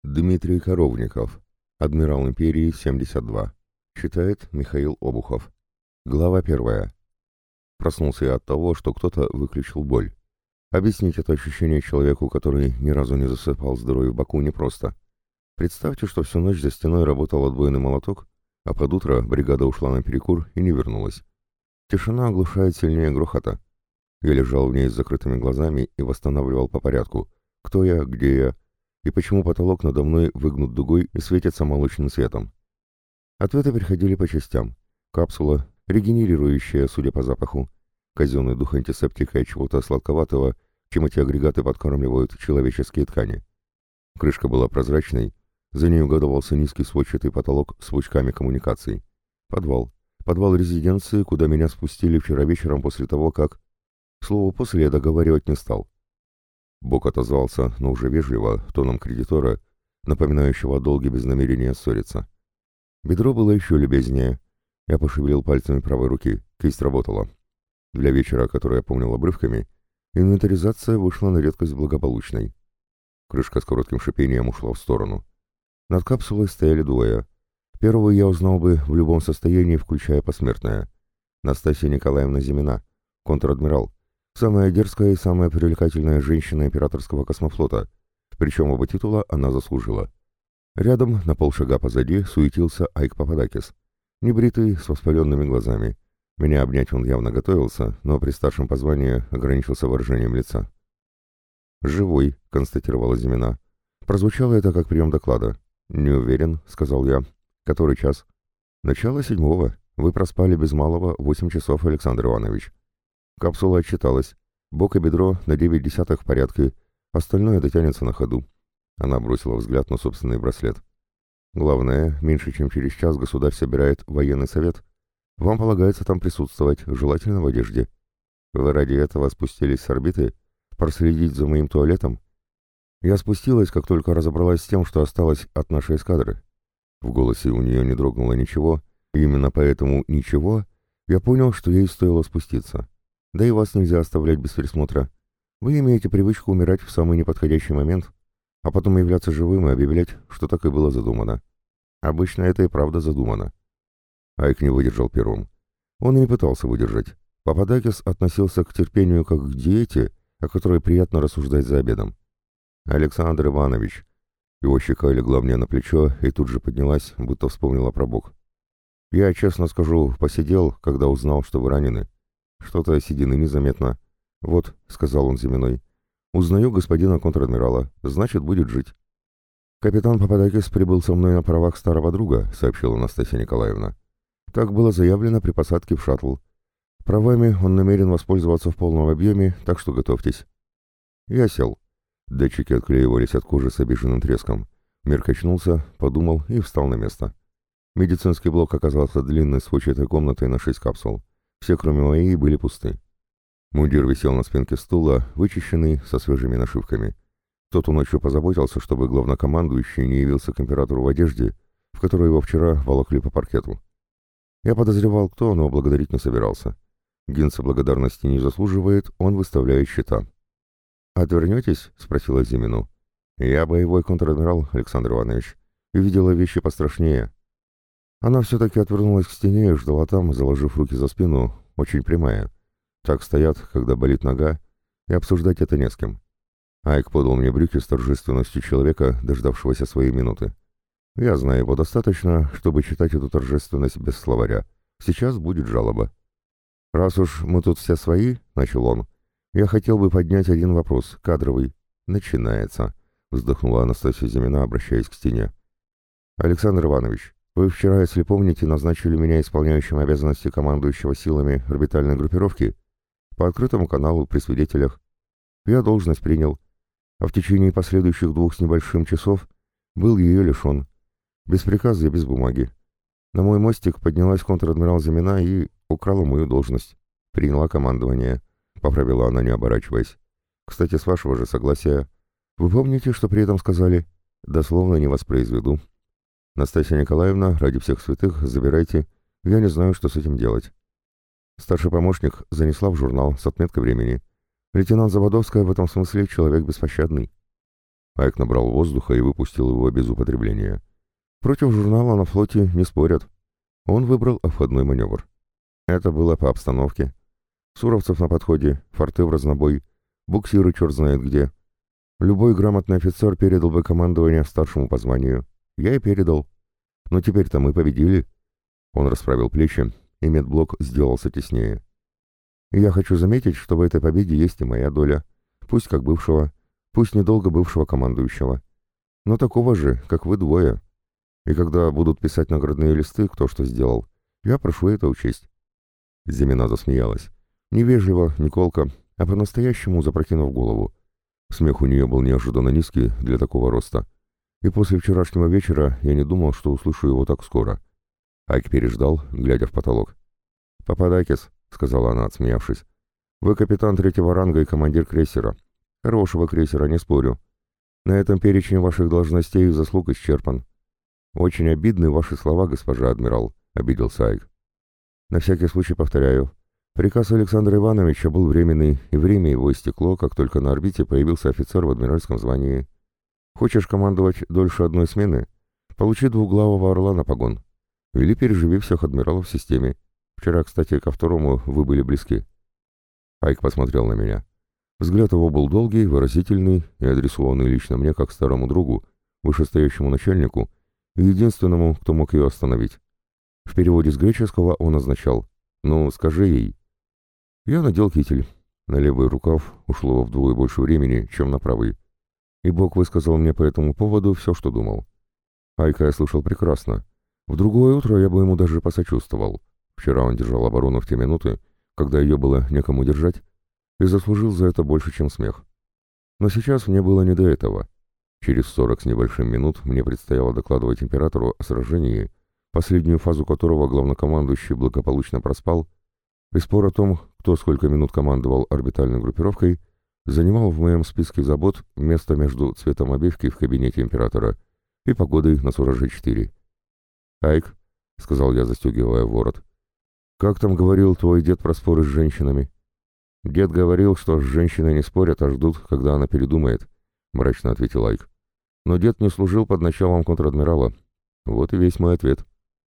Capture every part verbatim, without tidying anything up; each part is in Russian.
Дмитрий Коровников. Адмирал империи семьдесят два. Читает Михаил Обухов. Глава первая. Проснулся я от того, что кто-то выключил боль. Объяснить это ощущение человеку, который ни разу не засыпал с дырой в боку, непросто. Представьте, что всю ночь за стеной работал отбойный молоток, а под утро бригада ушла на перекур и не вернулась. Тишина оглушает сильнее грохота. Я лежал в ней с закрытыми глазами и восстанавливал по порядку. Кто я, где я, и почему потолок надо мной выгнут дугой и светится молочным светом. Ответы приходили по частям. Капсула, регенерирующая, судя по запаху, казенный дух антисептика и чего-то сладковатого, чем эти агрегаты подкармливают человеческие ткани. Крышка была прозрачной, за ней угадывался низкий сводчатый потолок с пучками коммуникаций. Подвал. Подвал резиденции, куда меня спустили вчера вечером после того, как... Слово «после» я договаривать не стал. Бог отозвался, но уже вежливо, тоном кредитора, напоминающего о долге без намерения ссориться. Бедро было еще любезнее. Я пошевелил пальцами правой руки, кисть работала. Для вечера, который я помнил обрывками, инвентаризация вышла на редкость благополучной. Крышка с коротким шипением ушла в сторону. Над капсулой стояли двое. Первого я узнал бы в любом состоянии, включая посмертное. Настасья Николаевна Зимина, контр-адмирал. Самая дерзкая и самая привлекательная женщина императорского космофлота, причем оба титула она заслужила. Рядом, на полшага позади, суетился Айк Пападакис, небритый, с воспаленными глазами. Меня обнять он явно готовился, но при старшем по званию ограничился выражением лица. «Живой», — констатировала Зимина. Прозвучало это как прием доклада. «Не уверен», — сказал я. «Который час?» «Начало седьмого. Вы проспали без малого восемь часов, Александр Иванович». Капсула отчиталась. Бок и бедро на девять десятых в порядке, остальное дотянется на ходу. Она бросила взгляд на собственный браслет. Главное, меньше чем через час государь собирает военный совет. Вам полагается там присутствовать, желательно в одежде. Вы ради этого спустились с орбиты? Проследить за моим туалетом? Я спустилась, как только разобралась с тем, что осталось от нашей эскадры. В голосе у нее не дрогнуло ничего, и именно поэтому «ничего» я понял, что ей стоило спуститься. Да и вас нельзя оставлять без присмотра. Вы имеете привычку умирать в самый неподходящий момент, а потом являться живым и объявлять, что так и было задумано. Обычно это и правда задумано. Айк не выдержал первым. Он и не пытался выдержать. Пападакис относился к терпению как к диете, о которой приятно рассуждать за обедом. «Александр Иванович». Его щека легла мне на плечо и тут же поднялась, будто вспомнила про Бог. «Я, честно скажу, посидел, когда узнал, что вы ранены. Что-то седины незаметно. Вот», — сказал он Зиминой, — «узнаю господина контр-адмирала, значит, будет жить». «Капитан Пападакис прибыл со мной на правах старого друга», — сообщила Настасья Николаевна. «Так было заявлено при посадке в шаттл. Правами он намерен воспользоваться в полном объеме, так что готовьтесь». Я сел. Датчики отклеивались от кожи с обиженным треском. Мир качнулся, подумал и встал на место. Медицинский блок оказался длинной сводчатой комнатой на шесть капсул. Все, кроме моей, были пусты. Мундир висел на спинке стула, вычищенный, со свежими нашивками. Кто-то ночью позаботился, чтобы главнокомандующий не явился к императору в одежде, в которой его вчера волокли по паркету. Я подозревал, кто, но благодарить не собирался. Гинца благодарности не заслуживает, он выставляет счета. «Отвернетесь?» — спросила Зимину. «Я боевой контр-адмирал, Александр Иванович, и видела вещи пострашнее». Она все-таки отвернулась к стене и ждала там, заложив руки за спину, очень прямая. Так стоят, когда болит нога, и обсуждать это не с кем. Айк подал мне брюки с торжественностью человека, дождавшегося своей минуты. Я знаю его достаточно, чтобы читать эту торжественность без словаря. Сейчас будет жалоба. «Раз уж мы тут все свои», — начал он, — «я хотел бы поднять один вопрос, кадровый». «Начинается», — вздохнула Анастасия Зимина, обращаясь к стене. «Александр Иванович, вы вчера, если помните, назначили меня исполняющим обязанности командующего силами орбитальной группировки по открытому каналу при свидетелях. Я должность принял, а в течение последующих двух с небольшим часов был ее лишен. Без приказа и без бумаги. На мой мостик поднялась контр-адмирал Зимина и украла мою должность. Приняла командование», — поправила она, не оборачиваясь. «Кстати, с вашего же согласия. Вы помните, что при этом сказали? Дословно не воспроизведу. Настасья Николаевна, ради всех святых, забирайте. Я не знаю, что с этим делать». Старший помощник занесла в журнал с отметкой времени. Лейтенант Заводовская в этом смысле человек беспощадный. Айк набрал воздуха и выпустил его без употребления. Против журнала на флоте не спорят. Он выбрал обходной маневр. Это было по обстановке. Суровцев на подходе, форты в разнобой, буксиры черт знает где. Любой грамотный офицер передал бы командование старшему по званию. Я и передал. Но теперь-то мы победили. Он расправил плечи, и медблок сделался теснее. И я хочу заметить, что в этой победе есть и моя доля. Пусть как бывшего, пусть недолго бывшего командующего. Но такого же, как вы двое. И когда будут писать наградные листы, кто что сделал, я прошу это учесть. Зимина засмеялась. Невежливо, не колко, а по-настоящему запрокинув голову. Смех у нее был неожиданно низкий для такого роста. И после вчерашнего вечера я не думал, что услышу его так скоро. Айк переждал, глядя в потолок. «Пападакис», — сказала она, отсмеявшись, — «вы капитан третьего ранга и командир крейсера. Хорошего крейсера, не спорю. На этом перечень ваших должностей и заслуг исчерпан. Очень обидны ваши слова, госпожа адмирал», — обиделся Айк. «На всякий случай повторяю. Приказ Александра Ивановича был временный, и время его истекло, как только на орбите появился офицер в адмиральском звании. Хочешь командовать дольше одной смены? Получи двуглавого орла на погон. Или переживи всех адмиралов в системе. Вчера, кстати, ко второму вы были близки». Айк посмотрел на меня. Взгляд его был долгий, выразительный и адресованный лично мне, как старому другу, вышестоящему начальнику и единственному, кто мог ее остановить. В переводе с греческого он означал «Ну, скажи ей». Я надел китель. На левый рукав ушло вдвое больше времени, чем на правый. И Бог высказал мне по этому поводу все, что думал. Айка я слышал прекрасно. В другое утро я бы ему даже посочувствовал. Вчера он держал оборону в те минуты, когда ее было некому держать, и заслужил за это больше, чем смех. Но сейчас мне было не до этого. Через сорок с небольшим минут мне предстояло докладывать императору о сражении, последнюю фазу которого главнокомандующий благополучно проспал, и спор о том, кто сколько минут командовал орбитальной группировкой, занимал в моем списке забот место между цветом обивки в кабинете императора и погодой на Сураже-четыре. «Айк», — сказал я, застегивая ворот, — «как там говорил твой дед про споры с женщинами?» «Дед говорил, что с женщиной не спорят, а ждут, когда она передумает», — мрачно ответил Айк. «Но дед не служил под началом контр-адмирала. Вот и весь мой ответ».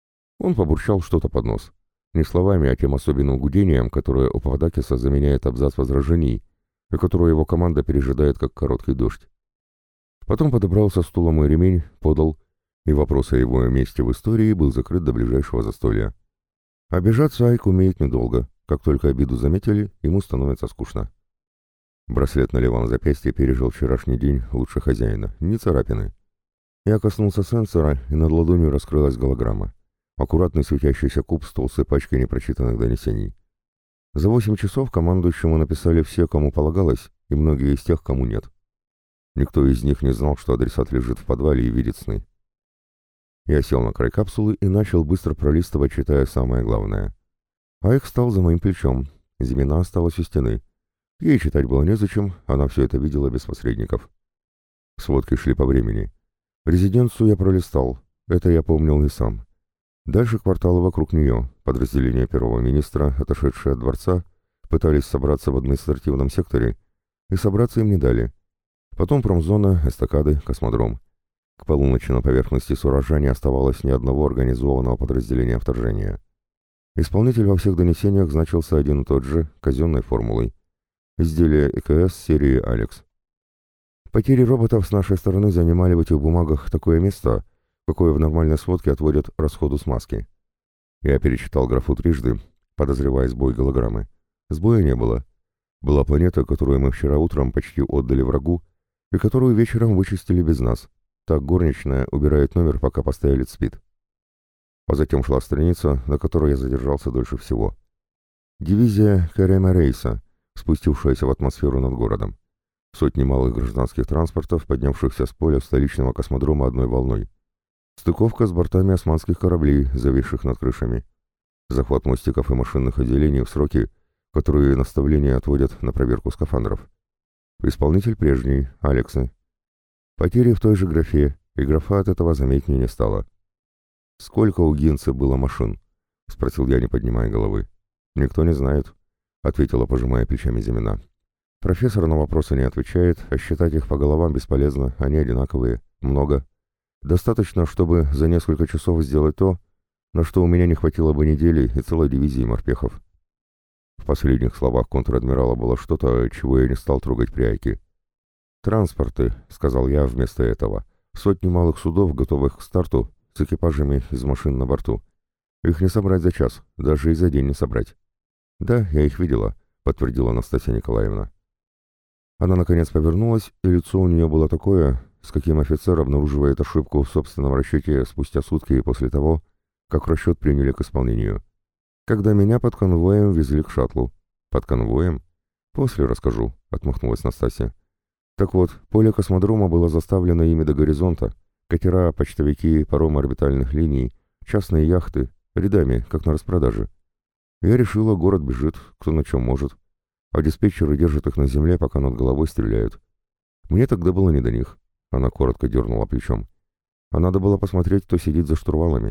Он побурчал что-то под нос. Не словами, а тем особенным гудением, которое у Пападакиса заменяет абзац возражений, и которое его команда пережидает как короткий дождь. Потом подобрал со стула мой ремень, подал, и вопрос о его месте в истории был закрыт до ближайшего застолья. Обижаться Айк умеет недолго. Как только обиду заметили, ему становится скучно. Браслет на левом запястье пережил вчерашний день лучше хозяина, ни царапины. Я коснулся сенсора, и над ладонью раскрылась голограмма. Аккуратный светящийся куб с толстой пачкой непрочитанных донесений. За восемь часов командующему написали все, кому полагалось, и многие из тех, кому нет. Никто из них не знал, что адресат лежит в подвале и видит сны. Я сел на край капсулы и начал быстро пролистывать, читая самое главное. Айк встал за моим плечом, Зимина осталась у стены. Ей читать было незачем, она все это видела без посредников. Сводки шли по времени. Резиденцию я пролистал, это я помнил и сам. Дальше кварталы вокруг нее, подразделения первого министра, отошедшие от дворца, пытались собраться в административном секторе, и собраться им не дали. Потом промзона, эстакады, космодром. К полуночи на поверхности Суража не оставалось ни одного организованного подразделения вторжения. Исполнитель во всех донесениях значился один и тот же, казенной формулой. Изделие ЭКС серии «Алекс». Потери роботов с нашей стороны занимали в этих бумагах такое место, какое в нормальной сводке отводят расходу смазки. Я перечитал графу трижды, подозревая сбой голограммы. Сбоя не было. Была планета, которую мы вчера утром почти отдали врагу, и которую вечером вычистили без нас. Так горничная убирает номер, пока постоялец спит. А затем шла страница, на которой я задержался дольше всего. Дивизия Керема Рейса, спустившаяся в атмосферу над городом. Сотни малых гражданских транспортов, поднявшихся с поля столичного космодрома одной волной. Стыковка с бортами османских кораблей, зависших над крышами. Захват мостиков и машинных отделений в сроки, которые наставления отводят на проверку скафандров. Исполнитель прежний, Алексы. Потери в той же графе, и графа от этого заметнее не стала. «Сколько у Гинца было машин?» — спросил я, не поднимая головы. «Никто не знает», — ответила, пожимая плечами Зимина. Профессор на вопросы не отвечает, а считать их по головам бесполезно, они одинаковые, много. Достаточно, чтобы за несколько часов сделать то, на что у меня не хватило бы недели и целой дивизии морпехов. В последних словах контр-адмирала было что-то, чего я не стал трогать пряйки. «Транспорты», — сказал я вместо этого, — «сотни малых судов, готовых к старту, с экипажами из машин на борту. Их не собрать за час, даже и за день не собрать». «Да, я их видела», — подтвердила Настасья Николаевна. Она, наконец, повернулась, и лицо у нее было такое, с каким офицер обнаруживает ошибку в собственном расчете спустя сутки после того, как расчет приняли к исполнению. Когда меня под конвоем везли к шаттлу. Под конвоем? После расскажу, отмахнулась Настасья. Так вот, поле космодрома было заставлено ими до горизонта. Катера, почтовики, паромы орбитальных линий, частные яхты, рядами, как на распродаже. Я решила, город бежит, кто на чем может. А диспетчеры держат их на земле, пока над головой стреляют. Мне тогда было не до них. Она коротко дернула плечом. А надо было посмотреть, кто сидит за штурвалами.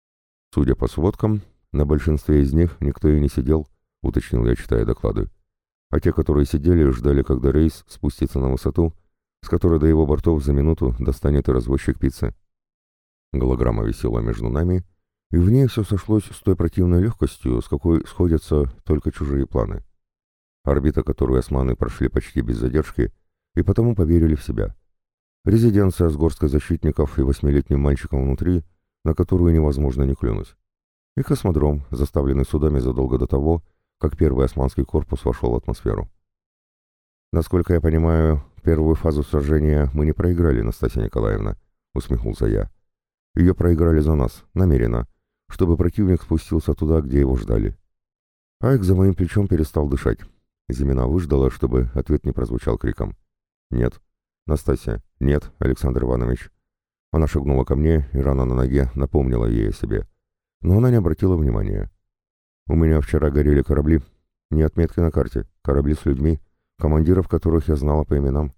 Судя по сводкам, на большинстве из них никто и не сидел, уточнил я, читая доклады. А те, которые сидели, ждали, когда рейс спустится на высоту, с которой до его бортов за минуту достанет и развозчик пиццы. Голограмма висела между нами, и в ней все сошлось с той противной легкостью, с какой сходятся только чужие планы. Орбита, которую османы прошли почти без задержки, и потому поверили в себя. Резиденция с горсткой защитников и восьмилетним мальчиком внутри, на которую невозможно не клюнуть. И космодром, заставленный судами задолго до того, как первый османский корпус вошел в атмосферу. «Насколько я понимаю, первую фазу сражения мы не проиграли, Настасья Николаевна», — усмехнулся я. «Ее проиграли за нас, намеренно, чтобы противник спустился туда, где его ждали». Айк за моим плечом перестал дышать. Зимина выждала, чтобы ответ не прозвучал криком. «Нет, Настасья, нет, Александр Иванович». Она шагнула ко мне, и рана на ноге напомнила ей о себе. Но она не обратила внимания. «У меня вчера горели корабли. Не отметки на карте, корабли с людьми, командиров которых я знала по именам.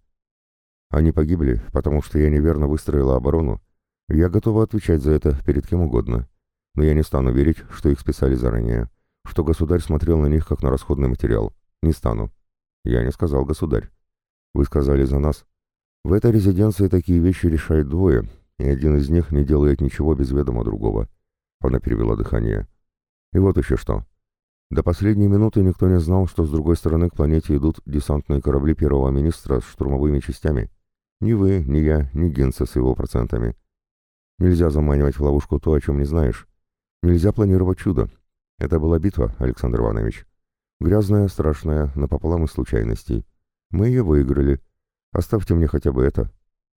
Они погибли, потому что я неверно выстроила оборону. Я готова отвечать за это перед кем угодно. Но я не стану верить, что их списали заранее, что государь смотрел на них как на расходный материал. Не стану». «Я не сказал государь. Вы сказали за нас. В этой резиденции такие вещи решают двое, и один из них не делает ничего без ведома другого». Она перевела дыхание. «И вот еще что. До последней минуты никто не знал, что с другой стороны к планете идут десантные корабли первого министра с штурмовыми частями. Ни вы, ни я, ни Гинце с его процентами. Нельзя заманивать в ловушку то, о чем не знаешь. Нельзя планировать чудо. Это была битва, Александр Иванович. Грязная, страшная, напополам из случайностей. Мы ее выиграли. Оставьте мне хотя бы это».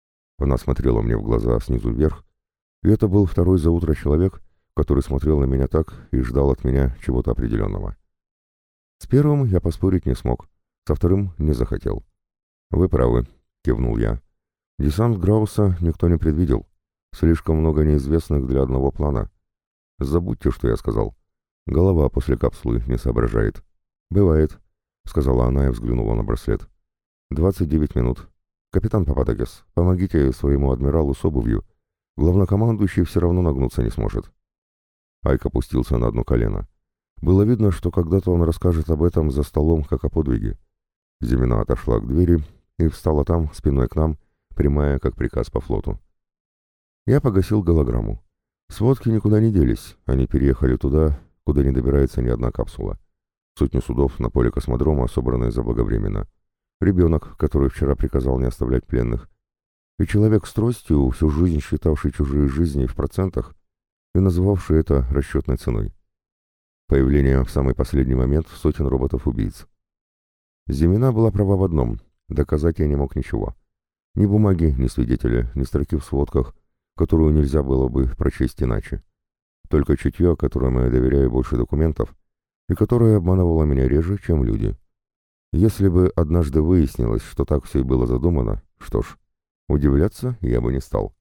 Она смотрела мне в глаза снизу вверх, и это был второй за утро человек, который смотрел на меня так и ждал от меня чего-то определенного. С первым я поспорить не смог, со вторым не захотел. «Вы правы», — кивнул я. «Десант Грауса никто не предвидел. Слишком много неизвестных для одного плана. Забудьте, что я сказал. Голова после капсулы не соображает». «Бывает», — сказала она и взглянула на браслет. «Двадцать девять минут. Капитан Пападакис, помогите своему адмиралу с обувью. Главнокомандующий все равно нагнуться не сможет». Айк опустился на одно колено. Было видно, что когда-то он расскажет об этом за столом, как о подвиге. Зимина отошла к двери и встала там, спиной к нам, прямая, как приказ по флоту. Я погасил голограмму. Сводки никуда не делись, они переехали туда, куда не добирается ни одна капсула. Сотни судов на поле космодрома, собранные заблаговременно. Ребенок, который вчера приказал не оставлять пленных. И человек с тростью, всю жизнь считавший чужие жизни в процентах и называвший это расчетной ценой. Появление в самый последний момент сотен роботов-убийц. Зимина была права в одном — доказать я не мог ничего. Ни бумаги, ни свидетеля, ни строки в сводках, которую нельзя было бы прочесть иначе. Только чутье, которому я доверяю больше документов, и которое обманывало меня реже, чем люди. Если бы однажды выяснилось, что так все и было задумано, что ж, удивляться я бы не стал.